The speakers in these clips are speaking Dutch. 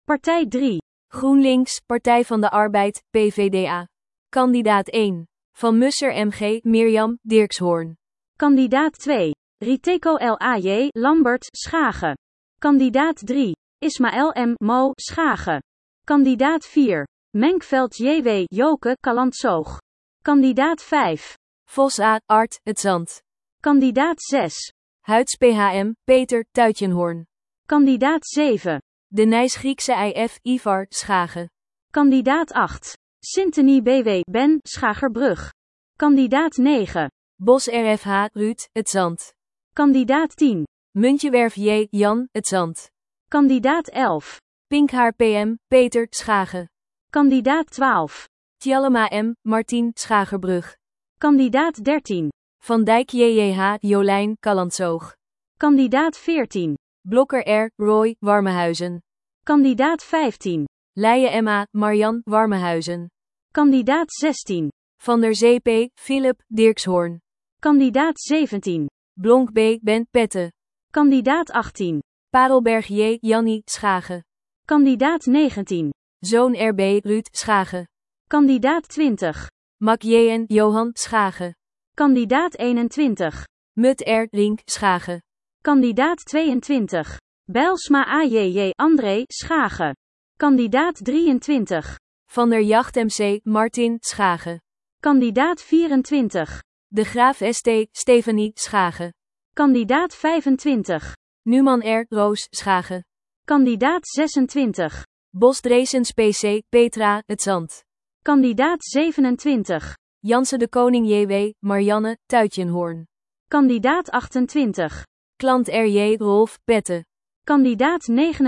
Partij 3. GroenLinks, Partij van de Arbeid, PvdA. Kandidaat 1. Van Musser MG, Mirjam, Dirkshoorn. Kandidaat 2. Riteko L.A.J. Lambert, Schagen. Kandidaat 3. Ismaël M. Mo, Schagen. Kandidaat 4. Menkveld J.W. Joke, Callantsoog. Kandidaat 5. Vos A. Art, Het Zand. Kandidaat 6. Huids PHM, Peter, Tuitjenhoorn. Kandidaat 7. De Nijs Griekse IF, Ivar, Schagen. Kandidaat 8. Sintony B.W. Ben, Schagerbrug. Kandidaat 9. Bos RFH, Ruud, Het Zand. Kandidaat 10. Muntjewerf J. Jan, Het Zand. Kandidaat 11. Pinkhaar PM, Peter, Schagen. Kandidaat 12. Tjallema M. Martien, Schagerbrug. Kandidaat 13. Van Dijk JJH, Jolijn, Callantsoog. Kandidaat 14. Blokker R. Roy, Warmehuizen. Kandidaat 15. Leijen Emma, Marjan, Warmehuizen. Kandidaat 16. Van der Zee P. Philip, Dirkshoorn. Kandidaat 17. Blonk B. Ben, Pette. Kandidaat 18. Parelberg J. Jannie, Schagen. Kandidaat 19. Zoon RB, Ruud, Schagen. Kandidaat 20. Mak JN, Johan, Schagen. Kandidaat 21. Mut R. Rink, Schagen. Kandidaat 22. Bijlsma AJJ André, Schagen. Kandidaat 23. Van der Jacht MC, Martin, Schagen. Kandidaat 24. De Graaf ST, Stefanie, Schagen. Kandidaat 25. Numan R. Roos, Schagen. Kandidaat 26. Bos Dresens PC, Petra, Het Zand. Kandidaat 27. Janse de Koning JW, Marianne, Tuitjenhoorn. Kandidaat 28. Klant RJ, Rolf, Pette. Kandidaat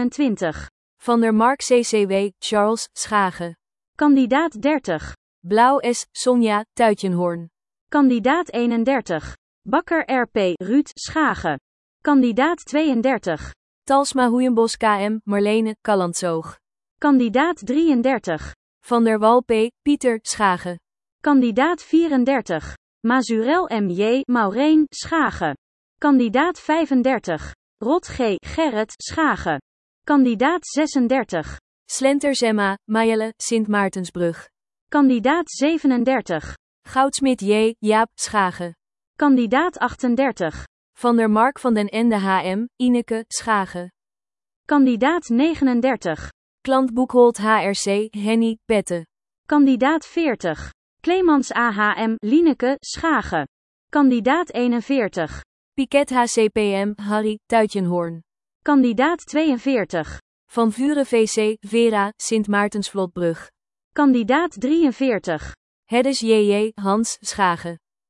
29. Van der Mark CCW, Charles, Schagen. Kandidaat 30. Blauw S. Sonja, Tuitjenhoorn. Kandidaat 31. Bakker RP, Ruud, Schagen. Kandidaat 32. Talsma Hoeienbos KM, Marlene, Callantsoog. Kandidaat 33. Van der Wal P. Pieter, Schagen. Kandidaat 34. Mazurel M.J. Maureen, Schagen. Kandidaat 35. Rot G. Gerrit, Schagen. Kandidaat 36. Slenters Emma, Mayele, Sint Maartensbrug. Kandidaat 37. Goudsmit J. Jaap, Schagen. Kandidaat 38. Van der Mark van den Ende HM, Ineke, Schagen. Kandidaat 39. Klant Boekholt HRC, Henny, Pette. Kandidaat 40. Clemens AHM, Lieneke, Schagen. Kandidaat 41. Piket HCPM, Harry, Tuitjenhoorn. Kandidaat 42. Van Vuren VC, Vera, Sint Maartensvlotbrug. Kandidaat 43. Heddes JJ, Hans, Schagen.